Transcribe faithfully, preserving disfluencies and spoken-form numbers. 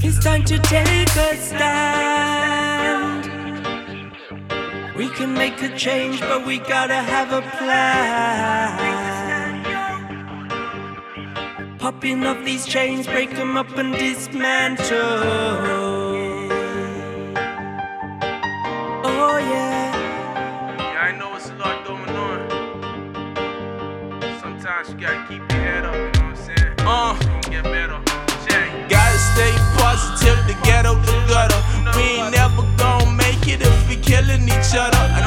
It's time to take a stand. We can make a change, but we gotta have a plan. Popping off these chains, break them up and dismantle. Oh yeah. Yeah, I know it's a lot going on. Sometimes you gotta keep your head up, you know what I'm saying? Uh, you can get better. Check. Gotta stay positive, the ghetto, the gutter. We ain't never gon' make it if we killing each other. I